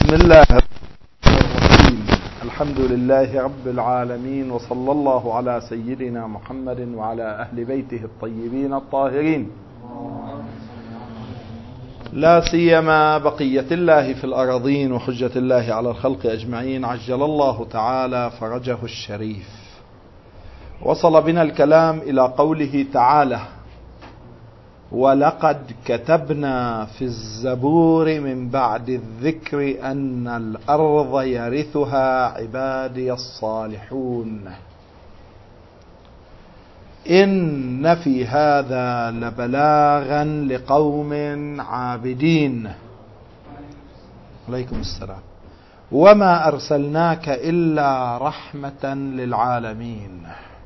بسم الله الرحيم. الحمد لله رب العالمين، وصلى الله على سيدنا محمد وعلى أهل بيته الطيبين الطاهرين، لا سيما بقية الله في الأراضين وحجة الله على الخلق أجمعين، عجل الله تعالى فرجه الشريف. وصل بنا الكلام إلى قوله تعالى: ولقد كتبنا في الزبور من بعد الذكر أن الأرض يرثها عبادي الصالحون إن في هذا لبلاغا لقوم عابدين. عليكم السلام. وما أرسلناك إلا رحمة للعالمين.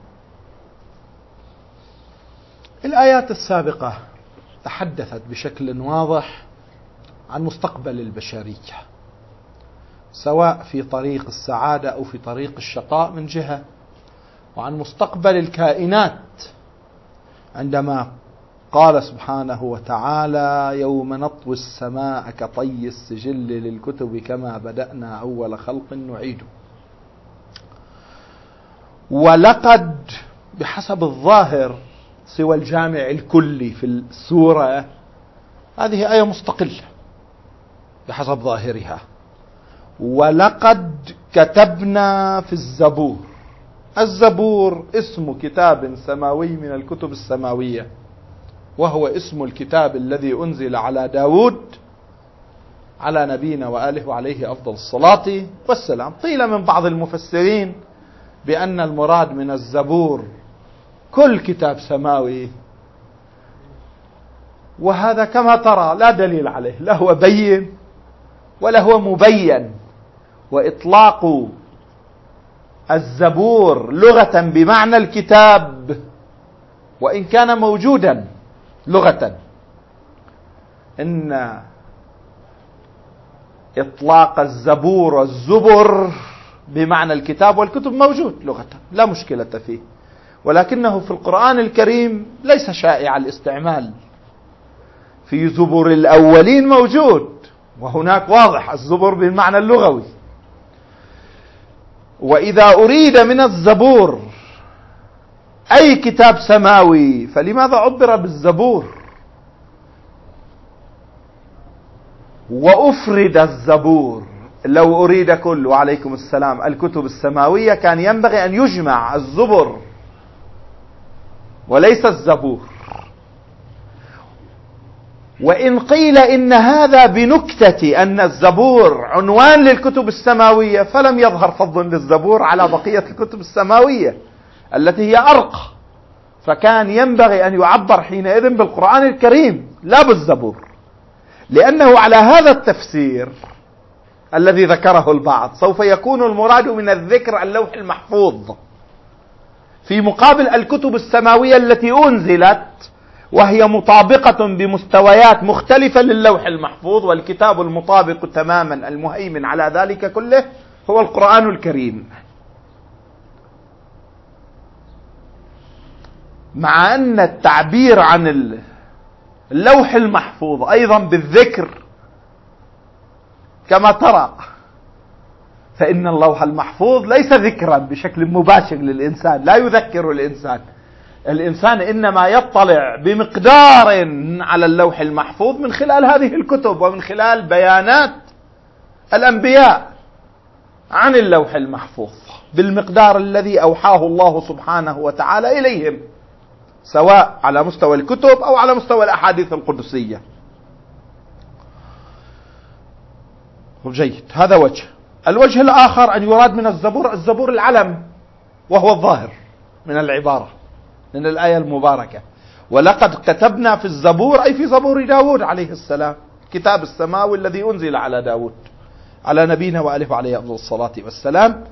الآيات السابقة تحدثت بشكل واضح عن مستقبل البشرية، سواء في طريق السعادة أو في طريق الشقاء من جهة، وعن مستقبل الكائنات عندما قال سبحانه وتعالى: يوم نطوي السماء كطي السجل للكتب كما بدأنا أول خلق نعيده. ولقد بحسب الظاهر سوى الجامع الكلي في السورة، هذه آية مستقلة بحسب ظاهرها. ولقد كتبنا في الزبور. الزبور اسم كتاب سماوي من الكتب السماوية، وهو اسم الكتاب الذي أنزل على داود على نبينا وآله وعليه أفضل الصلاة والسلام. قيل من بعض المفسرين بأن المراد من الزبور كل كتاب سماوي، وهذا كما ترى لا دليل عليه، لا هو بين ولا هو مبين. وإطلاق الزبور لغة بمعنى الكتاب، وإن كان موجودا لغة، إن إطلاق الزبور والزبر بمعنى الكتاب والكتب موجود لغة، لا مشكلة فيه، ولكنه في القرآن الكريم ليس شائع الاستعمال. في زبر الأولين موجود، وهناك واضح الزبر بالمعنى اللغوي. وإذا أريد من الزبور أي كتاب سماوي فلماذا عبر بالزبور وأفرد الزبور؟ لو أريد كل، وعليكم السلام، الكتب السماوية كان ينبغي أن يجمع الزبر وليس الزبور. وإن قيل إن هذا بنكتة أن الزبور عنوان للكتب السماوية، فلم يظهر فضل للزبور على بقية الكتب السماوية التي هي أرقى، فكان ينبغي أن يعبر حينئذ بالقرآن الكريم لا بالزبور، لأنه على هذا التفسير الذي ذكره البعض سوف يكون المراد من الذكر اللوح المحفوظ، في مقابل الكتب السماوية التي أنزلت وهي مطابقة بمستويات مختلفة للوح المحفوظ، والكتاب المطابق تماما المهيمن على ذلك كله هو القرآن الكريم. مع أن التعبير عن اللوح المحفوظ أيضا بالذكر كما ترى، فإن اللوح المحفوظ ليس ذكرا بشكل مباشر للإنسان، لا يذكر الإنسان إنما يطلع بمقدار على اللوح المحفوظ من خلال هذه الكتب ومن خلال بيانات الأنبياء عن اللوح المحفوظ بالمقدار الذي أوحاه الله سبحانه وتعالى إليهم، سواء على مستوى الكتب أو على مستوى الأحاديث القدسية. جيد، هذا وجه. الوجه الآخر أن يراد من الزبور العلم، وهو الظاهر من العبارة من الآية المباركة. ولقد كتبنا في الزبور أي في زبور داود عليه السلام، كتاب السماوي الذي أنزل على داود على نبينا وآله وعليه أفضل الصلاة والسلام.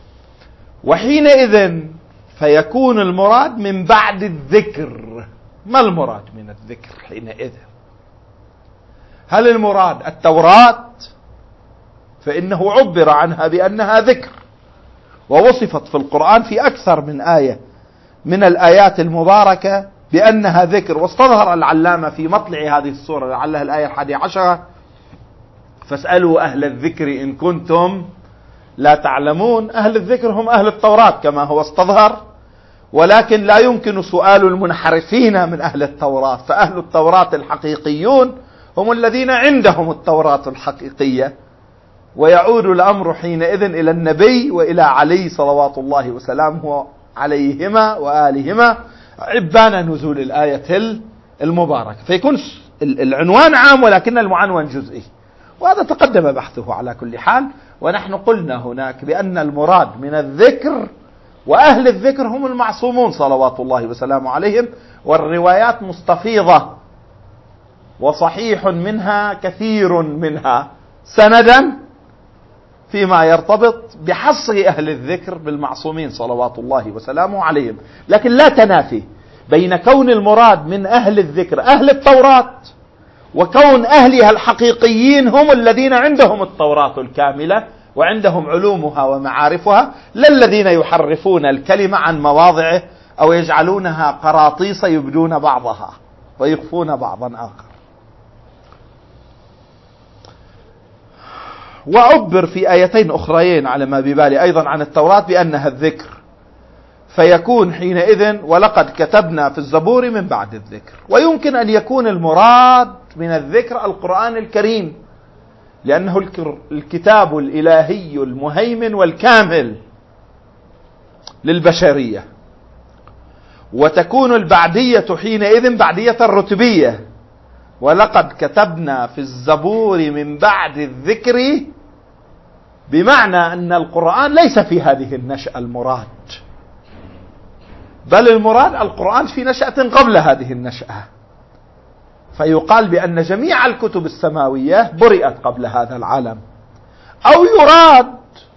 وحينئذ فيكون المراد من بعد الذكر. ما المراد من الذكر حينئذ؟ هل المراد التوراة؟ فإنه عبر عنها بأنها ذكر، ووصفت في القرآن في أكثر من آية من الآيات المباركة بأنها ذكر. واستظهر العلامة في مطلع هذه السورة لعلها الآية 11 فاسألوا أهل الذكر إن كنتم لا تعلمون. أهل الذكر هم أهل التوراة كما هو استظهر، ولكن لا يمكن سؤال المنحرفين من أهل التوراة، فأهل التوراة الحقيقيون هم الذين عندهم التوراة الحقيقية. ويعود الأمر حينئذ إلى النبي وإلى علي صلوات الله وسلامه عليهما وآلهما عبان نزول الآية المباركة، فيكون العنوان عام ولكن المعنون جزئي، وهذا تقدم بحثه على كل حال. ونحن قلنا هناك بأن المراد من الذكر وأهل الذكر هم المعصومون صلوات الله وسلامه عليهم، والروايات مستفيضة وصحيح منها كثير منها سندا فيما يرتبط بحصر أهل الذكر بالمعصومين صلوات الله وسلامه عليهم. لكن لا تنافي بين كون المراد من أهل الذكر أهل التوراة، وكون أهلها الحقيقيين هم الذين عندهم التوراة الكاملة وعندهم علومها ومعارفها، لا الذين يحرفون الكلمة عن مواضعه أو يجعلونها قراطيس يبدون بعضها ويخفون بعضا آخر. وعبر في آيتين أخريين على ما ببالي أيضا عن التوراة بأنها الذكر، فيكون حينئذ ولقد كتبنا في الزبور من بعد الذكر. ويمكن أن يكون المراد من الذكر القرآن الكريم، لأنه الكتاب الإلهي المهيمن والكامل للبشرية. وتكون البعدية حينئذ بعدية الرتبية، ولقد كتبنا في الزبور من بعد الذكر، بمعنى أن القرآن ليس في هذه النشأة المراد، بل المراد القرآن في نشأة قبل هذه النشأة. فيقال بأن جميع الكتب السماوية برئت قبل هذا العالم، أو يراد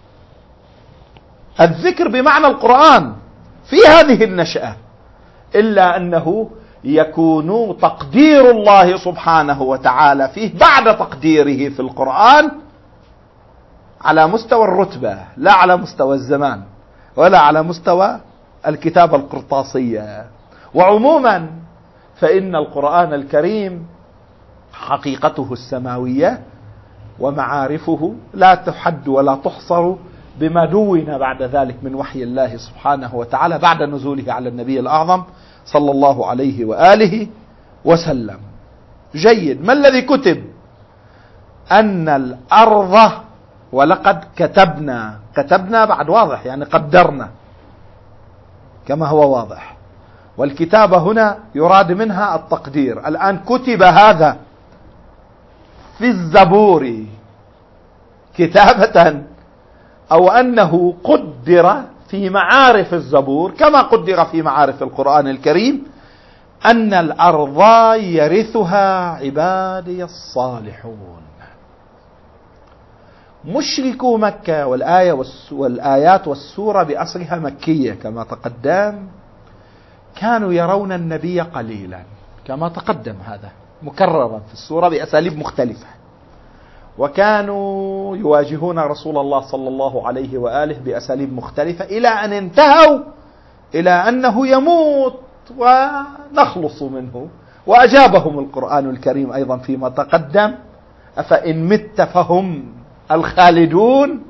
الذكر بمعنى القرآن في هذه النشأة، إلا أنه يكون تقدير الله سبحانه وتعالى فيه بعد تقديره في القرآن على مستوى الرتبة، لا على مستوى الزمان ولا على مستوى الكتابة القرطاسية. وعموما فإن القرآن الكريم حقيقته السماوية ومعارفه لا تحد ولا تحصر بما دون بعد ذلك من وحي الله سبحانه وتعالى بعد نزوله على النبي الأعظم صلى الله عليه وآله وسلم. جيد. ما الذي كتب؟ أن الأرض، ولقد كتبنا بعد واضح، يعني قدرنا كما هو واضح، والكتابة هنا يراد منها التقدير. الآن كتب هذا في الزبور كتابة، أو أنه قدر في معارف الزبور كما قدر في معارف القرآن الكريم، أن الأرض يرثها عبادي الصالحون. مشركو مكة والآيات والسورة بأصلها مكية كما تقدم، كانوا يرون النبي قليلا كما تقدم، هذا مكررا في السورة بأساليب مختلفة، وكانوا يواجهون رسول الله صلى الله عليه وآله بأساليب مختلفة، إلى أن انتهوا إلى أنه يموت ونخلص منه. وأجابهم القرآن الكريم أيضا فيما تقدم: أفإن مت فهم الخالدون،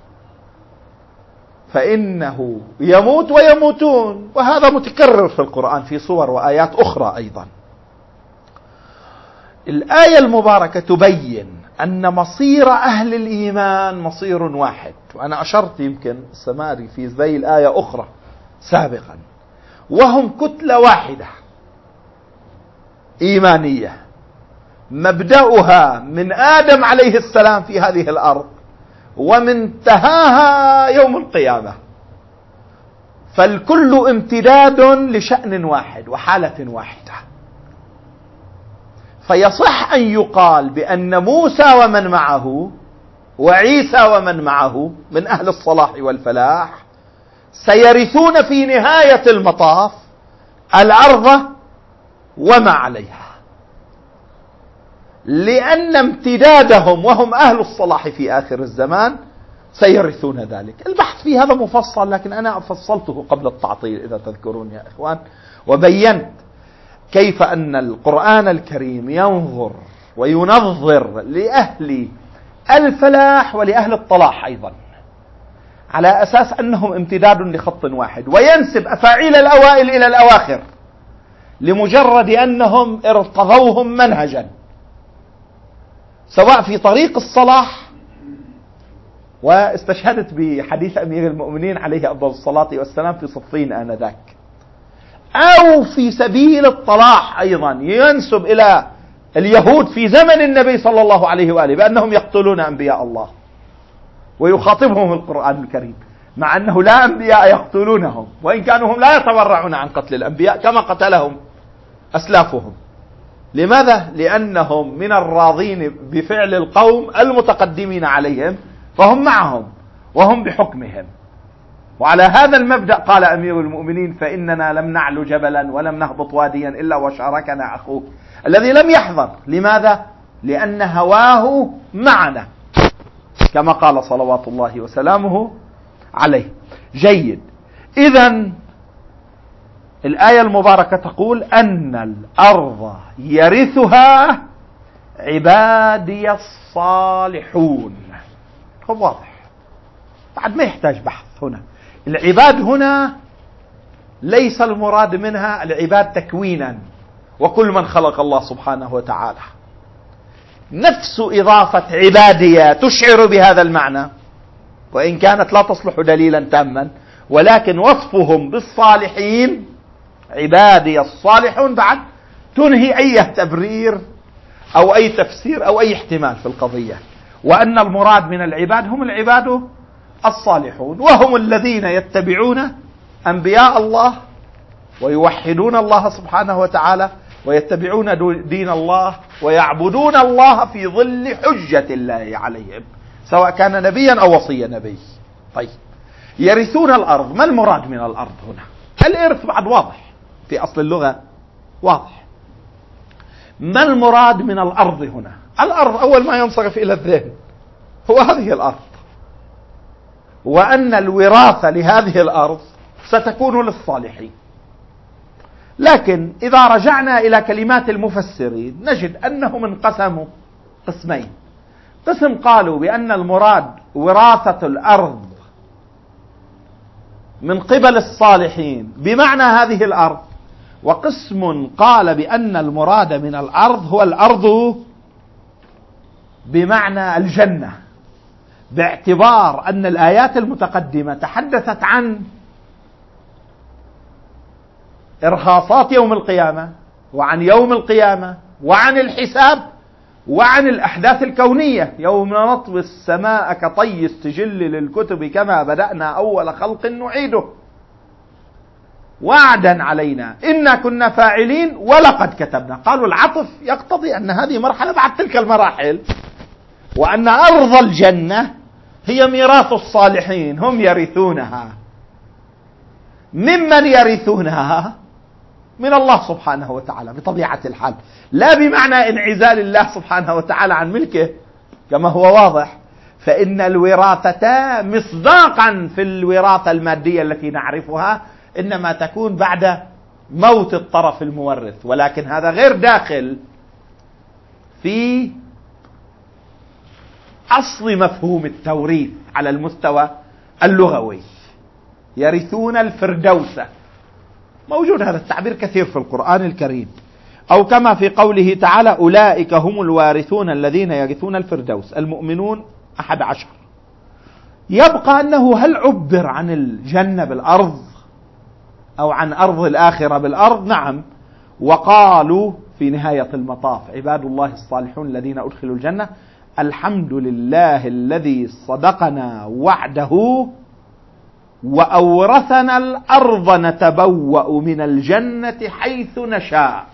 فإنه يموت ويموتون. وهذا متكرر في القرآن في صور وآيات أخرى أيضا. الآية المباركة تبين أن مصير أهل الإيمان مصير واحد، وأنا أشرت يمكن السماري في ذي الآية أخرى سابقا، وهم كتلة واحدة إيمانية مبدأها من آدم عليه السلام في هذه الأرض ومنتهاها يوم القيامة، فالكل امتداد لشأن واحد وحالة واحدة. فيصح أن يقال بأن موسى ومن معه وعيسى ومن معه من أهل الصلاح والفلاح سيرثون في نهاية المطاف الأرض وما عليها، لأن امتدادهم وهم أهل الصلاح في آخر الزمان سيرثون ذلك. البحث في هذا مفصل، لكن أنا فصلته قبل التعطيل إذا تذكرون يا إخوان، وبينت كيف أن القرآن الكريم ينظر وينظر لأهل الفلاح ولأهل الطلاح أيضا، على أساس أنهم امتداد لخط واحد، وينسب أفاعيل الأوائل إلى الأواخر لمجرد أنهم ارتضوهم منهجا، سواء في طريق الصلاح، واستشهدت بحديث أمير المؤمنين عليه أفضل الصلاة والسلام في صفين آنذاك، أو في سبيل الطلاح أيضا ينسب إلى اليهود في زمن النبي صلى الله عليه وآله بأنهم يقتلون أنبياء الله، ويخاطبهم القرآن الكريم مع أنه لا أنبياء يقتلونهم، وإن كانوا هم لا يتورعون عن قتل الأنبياء كما قتلهم أسلافهم. لماذا؟ لأنهم من الراضين بفعل القوم المتقدمين عليهم، فهم معهم وهم بحكمهم. وعلى هذا المبدأ قال أمير المؤمنين: فإننا لم نعلو جبلا ولم نهبط واديا إلا وشاركنا أخوه الذي لم يحضر. لماذا؟ لأن هواه معنا، كما قال صلوات الله وسلامه عليه. جيد. إذن الآية المباركة تقول أن الأرض يرثها عبادي الصالحون. واضح، بعد ما يحتاج بحث. هنا العباد هنا ليس المراد منها العباد تكوينا وكل من خلق الله سبحانه وتعالى، نفس إضافة عبادية تشعر بهذا المعنى، وإن كانت لا تصلح دليلا تاما، ولكن وصفهم بالصالحين عبادي الصالحون بعد تنهي أي تبرير أو أي تفسير أو أي احتمال في القضية، وأن المراد من العباد هم العباد الصالحون، وهم الذين يتبعون أنبياء الله ويوحدون الله سبحانه وتعالى ويتبعون دين الله ويعبدون الله في ظل حجة الله عليهم، سواء كان نبيا أو وصي نبي. طيب، يرثون الأرض. ما المراد من الأرض هنا؟ الإرث بعد واضح في أصل اللغة، واضح. ما المراد من الأرض هنا؟ الأرض أول ما ينصرف إلى الذهن هو هذه الأرض، وأن الوراثة لهذه الأرض ستكون للصالحين. لكن إذا رجعنا إلى كلمات المفسرين نجد أنهم انقسموا قسمين. قسم قالوا بأن المراد وراثة الأرض من قبل الصالحين بمعنى هذه الأرض، وقسم قال بأن المراد من الأرض هو الأرض بمعنى الجنة، باعتبار أن الآيات المتقدمة تحدثت عن إرهاصات يوم القيامة وعن يوم القيامة وعن الحساب وعن الأحداث الكونية. يوم نطوي السماء كطي السجل للكتب كما بدأنا أول خلق نعيده وعدا علينا إنا كنا فاعلين ولقد كتبنا. قالوا العطف يقتضي أن هذه مرحلة بعد تلك المراحل، وأن أرض الجنة هي ميراث الصالحين، هم يرثونها. ممن يرثونها؟ من الله سبحانه وتعالى بطبيعة الحال، لا بمعنى انعزال الله سبحانه وتعالى عن ملكه كما هو واضح، فإن الوراثة مصداقا في الوراثة المادية التي نعرفها إنما تكون بعد موت الطرف المورث، ولكن هذا غير داخل في أصل مفهوم التوريث على المستوى اللغوي. يرثون الفردوس، موجود هذا التعبير كثير في القرآن الكريم، أو كما في قوله تعالى أولئك هم الوارثون الذين يرثون الفردوس، المؤمنون 11. يبقى أنه هل عبر عن الجنة بالأرض أو عن أرض الآخرة بالأرض؟ نعم. وقالوا في نهاية المطاف عباد الله الصالحون الذين أدخلوا الجنة الحمد لله الذي صدقنا وعده وأورثنا الأرض نتبوأ من الجنة حيث نشاء.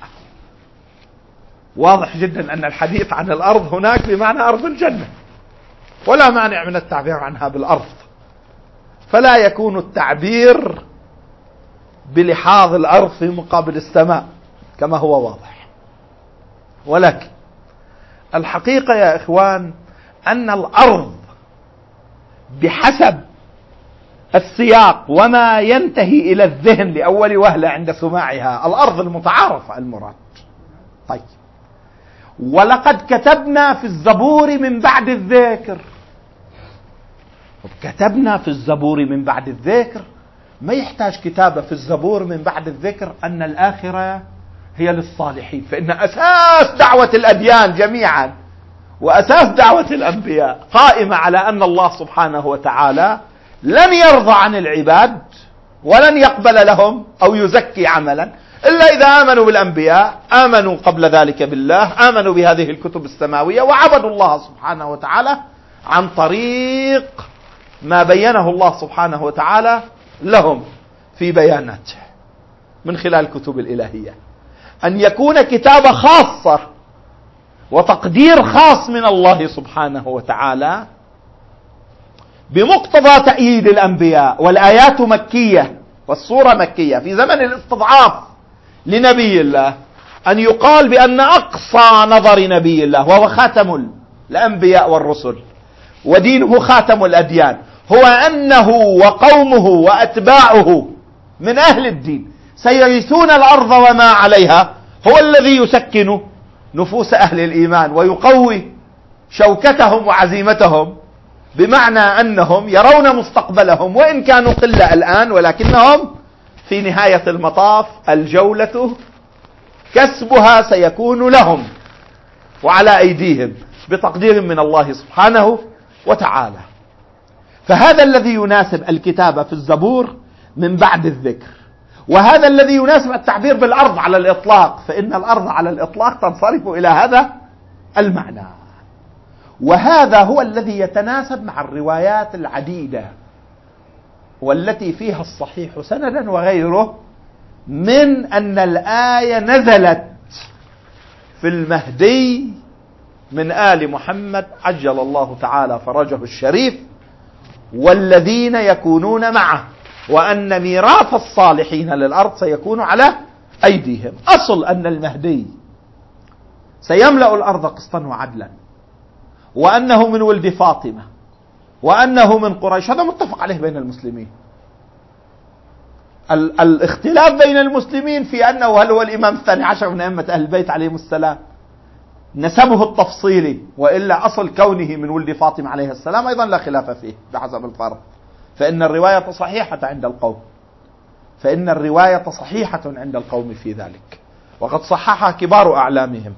واضح جدا أن الحديث عن الأرض هناك بمعنى أرض الجنة، ولا مانع من التعبير عنها بالأرض، فلا يكون التعبير بلحاظ الأرض في مقابل السماء كما هو واضح. ولكن الحقيقة يا إخوان أن الأرض بحسب السياق وما ينتهي إلى الذهن لأول وهلة عند سماعها الأرض المتعارفة المراد. طيب، ولقد كتبنا في الزبور من بعد الذكر. كتبنا في الزبور من بعد الذكر، ما يحتاج كتابة في الزبور من بعد الذكر أن الآخرة هي للصالحين، فإن أساس دعوة الأديان جميعا وأساس دعوة الأنبياء قائمة على أن الله سبحانه وتعالى لن يرضى عن العباد ولن يقبل لهم أو يزكي عملا إلا إذا آمنوا بالأنبياء، آمنوا قبل ذلك بالله، آمنوا بهذه الكتب السماوية، وعبدوا الله سبحانه وتعالى عن طريق ما بينه الله سبحانه وتعالى لهم في بياناته من خلال الكتب الإلهية. أن يكون كتابة خاصة وتقدير خاص من الله سبحانه وتعالى بمقتضى تأييد الأنبياء، والآيات مكية والصورة مكية في زمن الاستضعاف لنبي الله، أن يقال بأن أقصى نظر نبي الله وهو خاتم الأنبياء والرسل ودينه خاتم الأديان هو أنه وقومه وأتباعه من أهل الدين سيرثون الأرض وما عليها، هو الذي يسكن نفوس أهل الإيمان ويقوي شوكتهم وعزيمتهم، بمعنى أنهم يرون مستقبلهم وإن كانوا قلة الآن، ولكنهم في نهاية المطاف الجولة كسبها سيكون لهم وعلى أيديهم بتقدير من الله سبحانه وتعالى. فهذا الذي يناسب الكتابة في الزبور من بعد الذكر، وهذا الذي يناسب التعبير بالأرض على الإطلاق، فإن الأرض على الإطلاق تنصرف إلى هذا المعنى. وهذا هو الذي يتناسب مع الروايات العديدة والتي فيها الصحيح سندا وغيره من أن الآية نزلت في المهدي من آل محمد عجل الله تعالى فرجه الشريف والذين يكونون معه، وأن ميراث الصالحين للأرض سيكون على أيديهم. أصل أن المهدي سيملأ الأرض قسطا وعدلا، وأنه من ولد فاطمة، وأنه من قريش، هذا متفق عليه بين المسلمين. الاختلاف بين المسلمين في أنه هل هو الإمام الثاني عشر من أئمة أهل البيت عليهم السلام نسبه التفصيلي، وإلا أصل كونه من ولد فاطمة عليه السلام أيضا لا خلاف فيه بحسب الفرق، فإن الرواية صحيحة عند القوم، فإن الرواية صحيحة عند القوم في ذلك، وقد صححها كبار أعلامهم.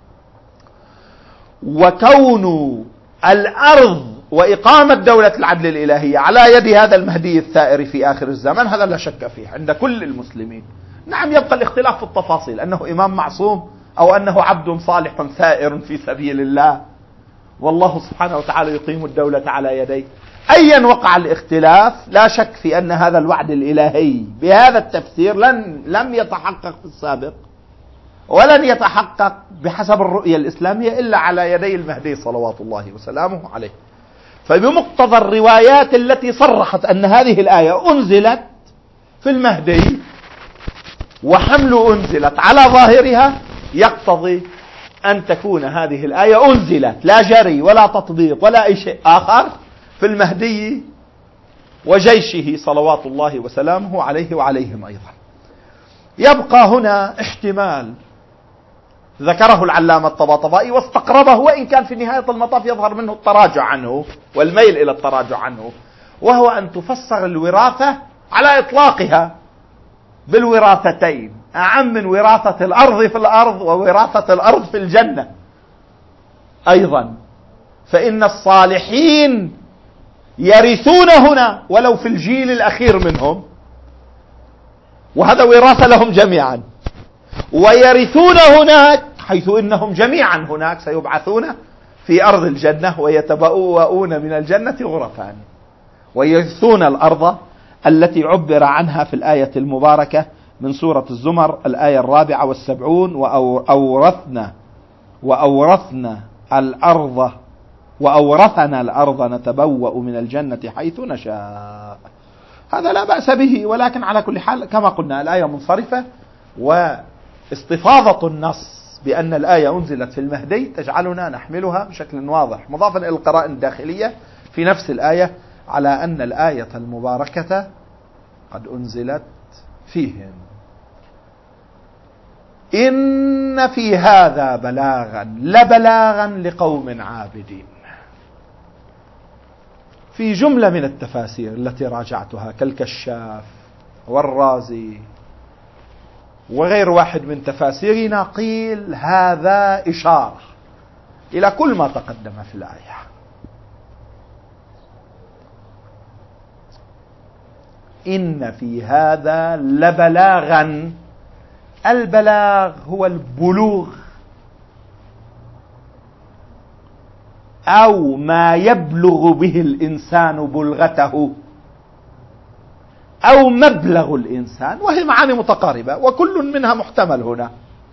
وكون الأرض وإقامة دولة العدل الإلهية على يد هذا المهدي الثائر في آخر الزمن هذا لا شك فيه عند كل المسلمين. نعم، يبقى الاختلاف في التفاصيل، أنه إمام معصوم أو أنه عبد صالح ثائر في سبيل الله والله سبحانه وتعالى يقيم الدولة على يديه. أيا وقع الاختلاف لا شك في أن هذا الوعد الإلهي بهذا التفسير لم يتحقق في السابق ولن يتحقق بحسب الرؤية الإسلامية إلا على يدي المهدي صلوات الله وسلامه عليه. فبمقتضى الروايات التي صرحت أن هذه الآية أنزلت في المهدي وحمل أنزلت على ظاهرها، يقتضي أن تكون هذه الآية أنزلت لا جري ولا تطبيق ولا أي شيء آخر في المهدي وجيشه صلوات الله وسلامه عليه وعليهم أيضا. يبقى هنا احتمال ذكره العلامة الطباطبائي واستقربه، وإن كان في نهاية المطاف يظهر منه التراجع عنه والميل إلى التراجع عنه، وهو أن تفسر الوراثة على إطلاقها بالوراثتين، أعم من وراثة الأرض في الأرض ووراثة الأرض في الجنة أيضا، فإن الصالحين يرثون هنا ولو في الجيل الأخير منهم، وهذا وراثة لهم جميعا، ويرثون هناك حيث إنهم جميعا هناك سيبعثون في أرض الجنة ويتبوؤون من الجنة غرفان، ويرثون الأرض التي عبر عنها في الآية المباركة من سورة الزمر الآية 74 وأورثنا الأرض نتبوأ من الجنة حيث نشاء. هذا لا بأس به، ولكن على كل حال كما قلنا الآية منصرفة، واستفاضة النص بأن الآية أنزلت في المهدي تجعلنا نحملها بشكل واضح مضافا إلى القرائن الداخلية في نفس الآية على أن الآية المباركة قد أنزلت فيهم. إن في هذا بلاغا لبلاغا لقوم عابدين. في جملة من التفاسير التي راجعتها كالكشاف والرازي وغير واحد من تفاسيرنا قيل هذا إشارة إلى كل ما تقدم في الآية. إن في هذا لبلاغا. البلاغ هو البلوغ أو ما يبلغ به الإنسان بلغته أو مبلغ الإنسان، وهي معاني متقاربة وكل منها محتمل هنا.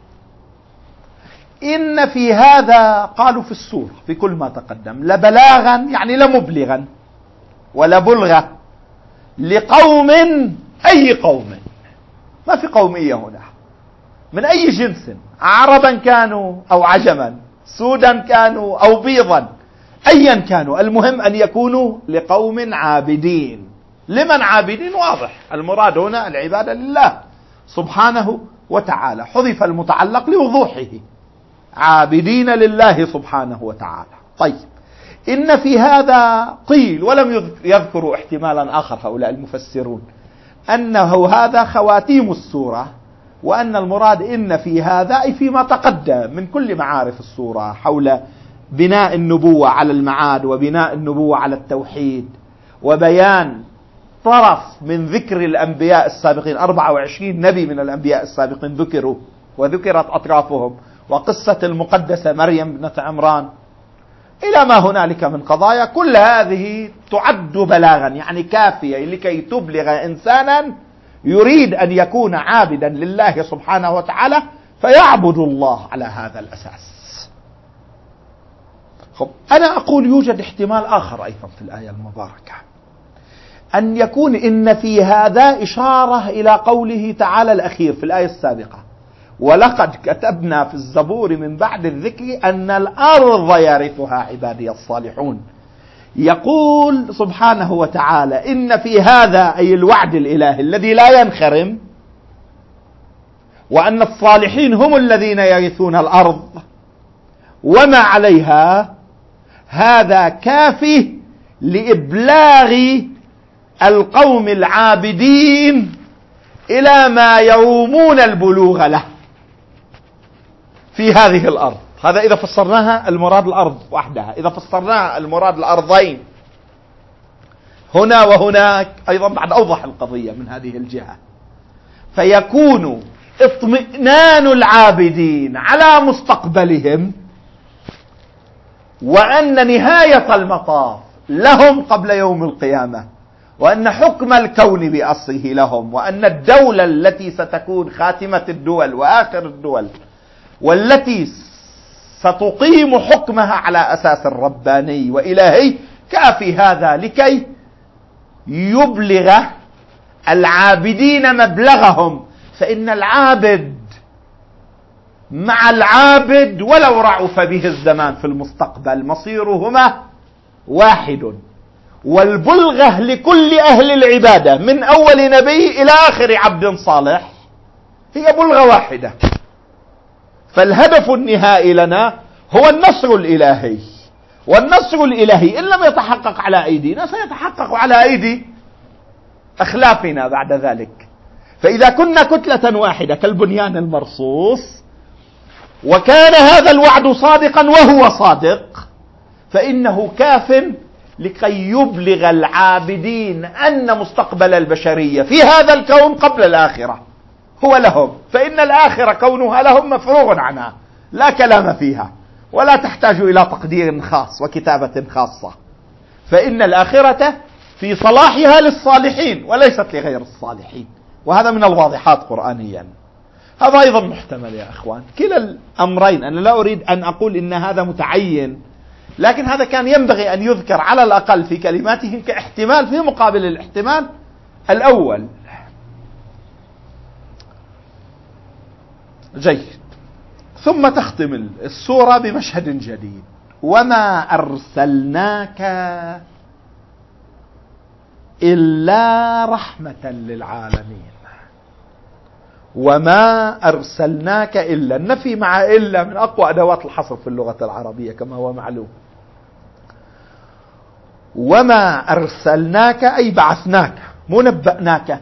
إن في هذا قالوا في السورة في كل ما تقدم لبلاغا يعني لمبلغا ولبلغة لقوم. أي قوم؟ ما في قومية هنا، من أي جنس، عربا كانوا أو عجما، سودا كانوا أو بيضا، أيا كانوا، المهم أن يكونوا لقوم عابدين. لمن عابدين؟ واضح المراد هنا العبادة لله سبحانه وتعالى، حذف المتعلق لوضوحه، عابدين لله سبحانه وتعالى. طيب، إن في هذا قيل، ولم يذكروا احتمالا آخر هؤلاء المفسرون، أنه هذا خواتيم السورة، وأن المراد إن في هذا أي فيما تقدم من كل معارف السورة حول بناء النبوة على المعاد وبناء النبوة على التوحيد وبيان طرف من ذكر الأنبياء السابقين. 24 نبي من الأنبياء السابقين ذكروا وذكرت أطرافهم، وقصة المقدسة مريم بنت عمران، إلى ما هنالك من قضايا. كل هذه تعد بلاغا يعني كافية لكي تبلغ إنسانا يريد أن يكون عابدا لله سبحانه وتعالى فيعبد الله على هذا الأساس. أنا أقول يوجد احتمال آخر أيضا في الآية المباركة، أن يكون إن في هذا إشارة إلى قوله تعالى الأخير في الآية السابقة: ولقد كتبنا في الزبور من بعد الذكر أن الأرض يرثها عبادي الصالحون. يقول سبحانه وتعالى إن في هذا أي الوعد الإلهي الذي لا ينخرم، وأن الصالحين هم الذين يرثون الأرض وما عليها، هذا كافي لإبلاغ القوم العابدين إلى ما يرومون البلوغ له في هذه الأرض. هذا إذا فسرناها المراد الأرض وحدها. إذا فسرناها المراد الأرضين هنا وهناك أيضا بعد أوضح القضية من هذه الجهة، فيكون اطمئنان العابدين على مستقبلهم، وأن نهاية المطاف لهم قبل يوم القيامة، وأن حكم الكون بأصله لهم، وأن الدولة التي ستكون خاتمة الدول وآخر الدول والتي ستقيم حكمها على أساس رباني وإلهي، كافي هذا لكي يبلغ العابدين مبلغهم. فإن العابد مع العابد ولو رعف به الزمان في المستقبل مصيرهما واحد، والبلغة لكل أهل العبادة من أول نبي إلى آخر عبد صالح هي بلغة واحدة. فالهدف النهائي لنا هو النصر الإلهي، والنصر الإلهي إن لم يتحقق على أيدينا سيتحقق على أيدي أخلافنا بعد ذلك. فإذا كنا كتلة واحدة كالبنيان المرصوص، وكان هذا الوعد صادقا وهو صادق، فإنه كاف لكي يبلغ العابدين أن مستقبل البشرية في هذا الكون قبل الآخرة هو لهم، فإن الآخرة كونها لهم مفروغ عنها لا كلام فيها ولا تحتاج إلى تقدير خاص وكتابة خاصة، فإن الآخرة في صلاحها للصالحين وليست لغير الصالحين. وهذا من الواضحات قرآنيا. هذا أيضا محتمل يا أخوان، كلا الأمرين. أنا لا أريد أن أقول إن هذا متعين، لكن هذا كان ينبغي أن يذكر على الأقل في كلماته كاحتمال في مقابل الاحتمال الأول. جيد. ثم تختم السورة بمشهد جديد: وما أرسلناك إلا رحمة للعالمين. وما أرسلناك إلا، النفي مع إلا من أقوى أدوات الحصر في اللغة العربية كما هو معلوم. وما أرسلناك أي بعثناك، مو نبأناك،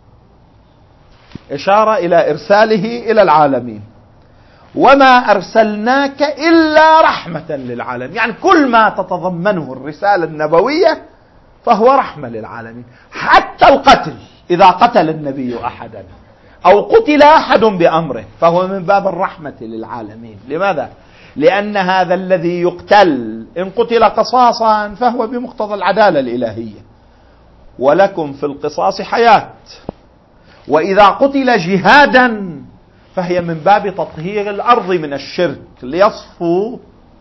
إشارة إلى إرساله إلى العالمين. وما أرسلناك إلا رحمة للعالمين، يعني كل ما تتضمنه الرسالة النبوية فهو رحمة للعالمين. حتى القتل، إذا قتل النبي أحدا أو قتل أحد بأمره فهو من باب الرحمة للعالمين. لماذا؟ لأن هذا الذي يقتل إن قتل قصاصا فهو بمقتضى العدالة الإلهية، ولكم في القصاص حياة. وإذا قتل جهادا فهي من باب تطهير الأرض من الشرك، ليصفوا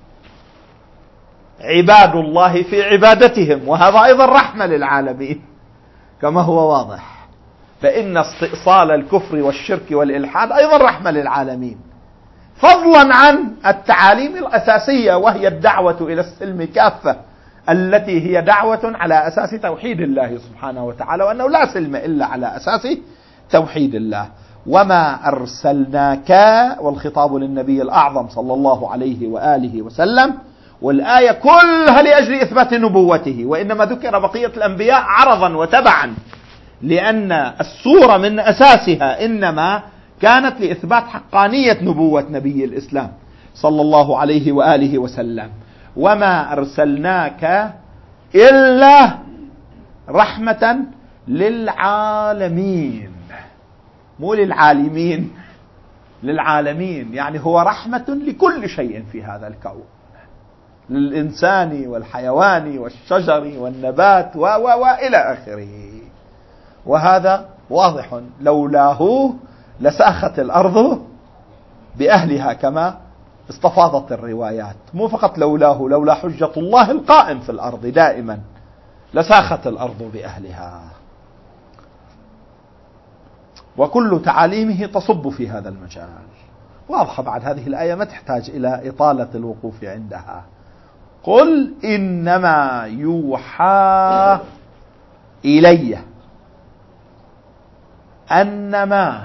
عباد الله في عبادتهم، وهذا أيضا رحمة للعالمين كما هو واضح. فإن استئصال الكفر والشرك والإلحاد أيضا رحمة للعالمين، فضلا عن التعاليم الأساسية وهي الدعوة إلى السلم كافة، التي هي دعوة على أساس توحيد الله سبحانه وتعالى، وأنه لا سلم إلا على أساس توحيد الله. وما أرسلناك، والخطاب للنبي الأعظم صلى الله عليه وآله وسلم، والآية كلها لأجل إثبات نبوته، وإنما ذكر بقية الأنبياء عرضا وتبعا، لأن السورة من أساسها إنما كانت لإثبات حقانية نبوة نبي الإسلام صلى الله عليه وآله وسلم. وما أرسلناك إلا رحمة للعالمين، مو للعالمين، للعالمين، يعني هو رحمة لكل شيء في هذا الكون، للإنسان والحيوان والشجر والنبات وإلى آخره. وهذا واضح، لولاه لساخت الأرض بأهلها كما استفاضت الروايات، مو فقط لولاه، لولا حجة الله القائم في الأرض دائما لساخت الأرض بأهلها. وكل تعاليمه تصب في هذا المجال. واضحة بعد هذه الآية، ما تحتاج إلى إطالة الوقوف عندها. قل إنما يوحى إلي أنما،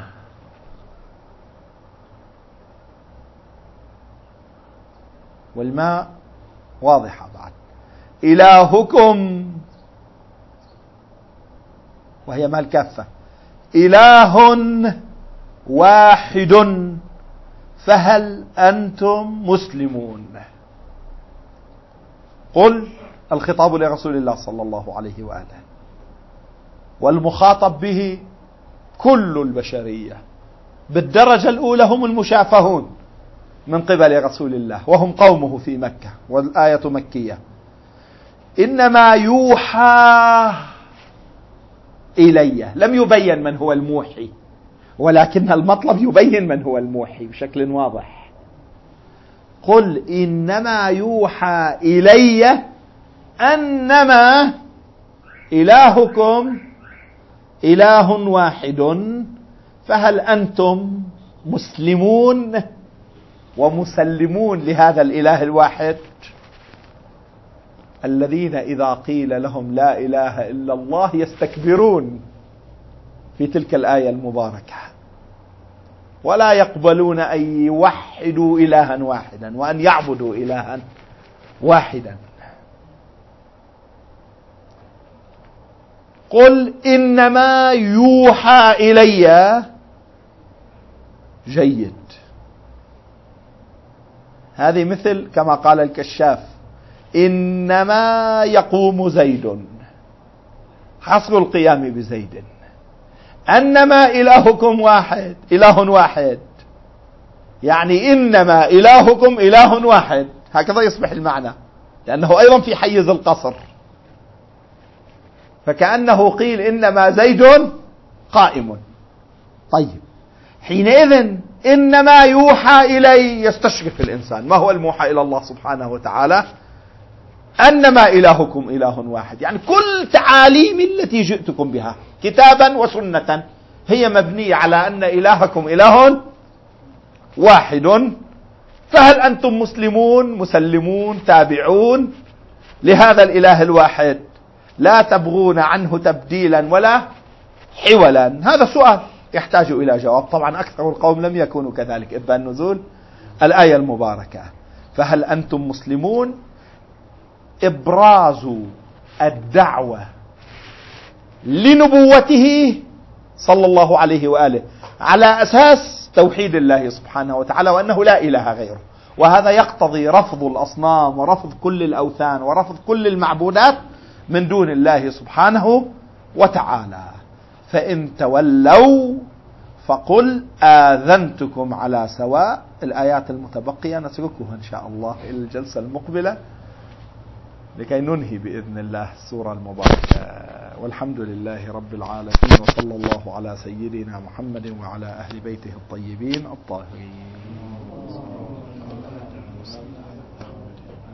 والماء واضحة بعد، إلهكم، وهي ما الكافة، إله واحد فهل أنتم مسلمون. قل الخطاب لرسول الله صلى الله عليه وآله، والمخاطب به كل البشرية، بالدرجة الأولى هم المشافهون من قبل رسول الله وهم قومه في مكة، والآية مكية. إنما يوحى إلي، لم يبين من هو الموحي، ولكن المطلب يبين من هو الموحي بشكل واضح. قل إنما يوحى إلي أنما إلهكم إله واحد فهل أنتم مسلمون ومسلمون لهذا الإله الواحد. الذين إذا قيل لهم لا إله إلا الله يستكبرون في تلك الآية المباركة، ولا يقبلون أن يوحدوا إلها واحدا وأن يعبدوا إلها واحدا. قل إنما يوحى إلي، جيد، هذه مثل كما قال الكشاف إنما يقوم زيد، حصر القيام بزيد. أنما إلهكم واحد، إله واحد، يعني إنما إلهكم إله واحد، هكذا يصبح المعنى، لأنه أيضا في حيز القصر، فكأنه قيل إنما زيد قائم. طيب، حينئذ إنما يوحى إلي يستشرف الإنسان ما هو الموحى إلى الله سبحانه وتعالى. أنما إلهكم إله واحد، يعني كل تعاليم التي جئتكم بها كتابا وسنة هي مبنية على أن إلهكم إله واحد، فهل أنتم مسلمون مسلمون تابعون لهذا الإله الواحد، لا تبغون عنه تبديلا ولا حولا. هذا سؤال، يحتاج إلى جواب. طبعا أكثر القوم لم يكونوا كذلك. إبان النزول الآية المباركة: فهل أنتم مسلمون؟ إبراز الدعوة لنبوته صلى الله عليه وآله على أساس توحيد الله سبحانه وتعالى وأنه لا إله غيره، وهذا يقتضي رفض الأصنام ورفض كل الأوثان ورفض كل المعبودات من دون الله سبحانه وتعالى. فإن تولوا فقل آذنتكم على سواء. الآيات المتبقية نتركها إن شاء الله إلى الجلسة المقبلة لكي ننهي بإذن الله السورة المباركة. والحمد لله رب العالمين، وصلى الله على سيدنا محمد وعلى أهل بيته الطيبين الطاهرين.